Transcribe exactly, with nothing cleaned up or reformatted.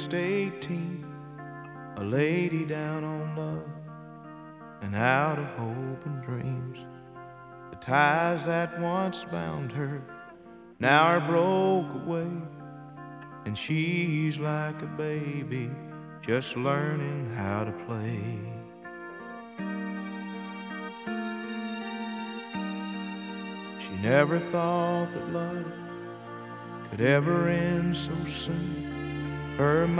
just eighteen, a lady down on love and out of hope and dreams. The ties that once bound her now are broke away, and she's like a baby just learning how to play. She never thought that love could ever end so soon. Her